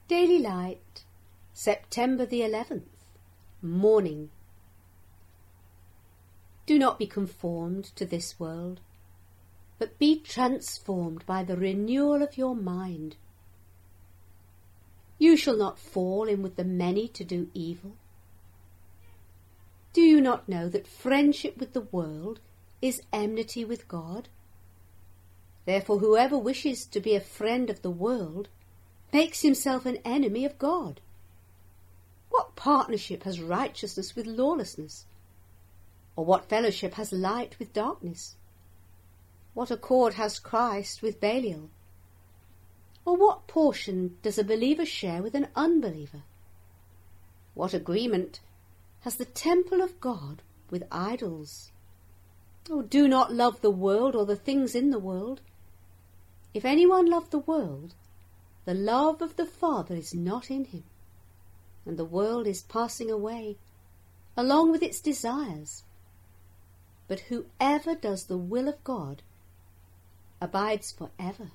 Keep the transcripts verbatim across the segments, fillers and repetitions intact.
Daily Light, September the eleventh, Morning. Do not be conformed to this world, but be transformed by the renewal of your mind. You shall not fall in with the many to do evil. Do you not know that friendship with the world is enmity with God? Therefore whoever wishes to be a friend of the world makes himself an enemy of God. What partnership has righteousness with lawlessness? Or what fellowship has light with darkness? What accord has Christ with Belial? Or what portion does a believer share with an unbeliever? What agreement has the temple of God with idols? Oh, do not love the world or the things in the world. If anyone love the world, the love of the Father is not in him, and the world is passing away, along with its desires. But whoever does the will of God abides forever.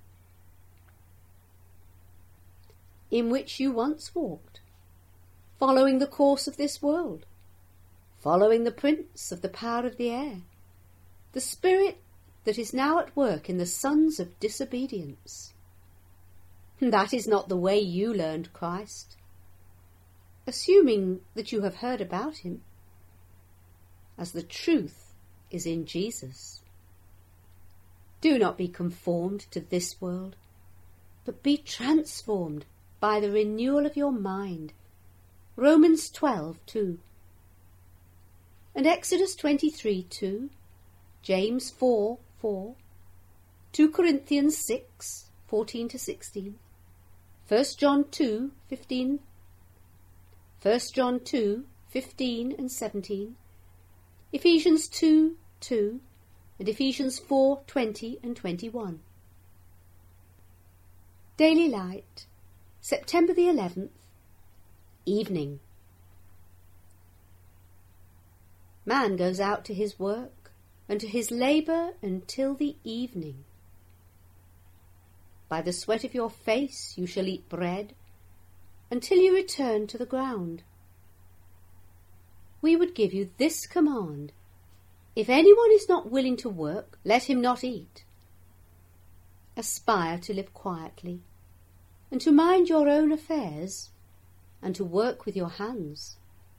In which you once walked, following the course of this world, following the prince of the power of the air, the spirit that is now at work in the sons of disobedience. That is not the way you learned Christ, assuming that you have heard about him, as the truth is in Jesus. Do not be conformed to this world, but be transformed by the renewal of your mind. Romans twelve two. And Exodus twenty-three two, James four four, two Corinthians six fourteen to sixteen, First John two fifteen, First John two fifteen and seventeen, Ephesians two two, and Ephesians four twenty and twenty-one. Daily Light, September the eleventh, Evening. Man goes out to his work and to his labour until the evening. By the sweat of your face you shall eat bread, until you return to the ground. We would give you this command: if anyone is not willing to work, let him not eat. Aspire to live quietly, and to mind your own affairs, and to work with your hands.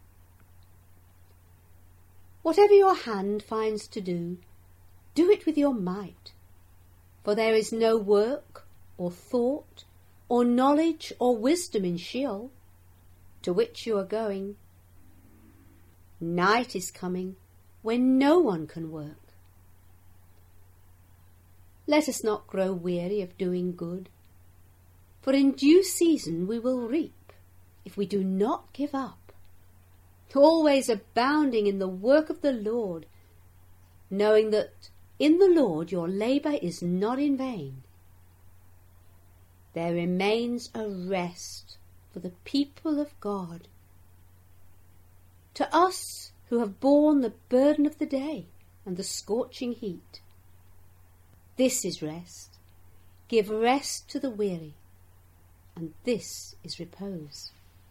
Whatever your hand finds to do, do it with your might, for there is no work, or thought, or knowledge, or wisdom in Sheol, to which you are going. Night is coming, when no one can work. Let us not grow weary of doing good, for in due season we will reap, if we do not give up. Always abounding in the work of the Lord, knowing that in the Lord your labour is not in vain. There remains a rest for the people of God. To us who have borne the burden of the day and the scorching heat, this is rest. Give rest to the weary, and this is repose.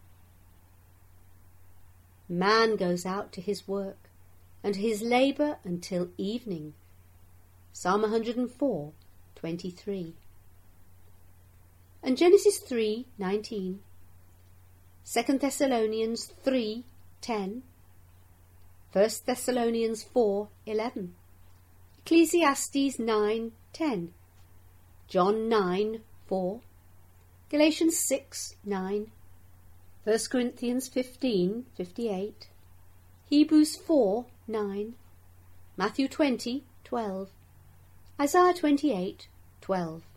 Man goes out to his work and to his labour until evening. Psalm one hundred four twenty-three. And Genesis three nineteen, Second Thessalonians three ten, First Thessalonians four eleven, Ecclesiastes nine ten, John nine four, Galatians six nine, First Corinthians fifteen fifty-eight, Hebrews four nine, Matthew twenty twelve, Isaiah twenty-eight twelve.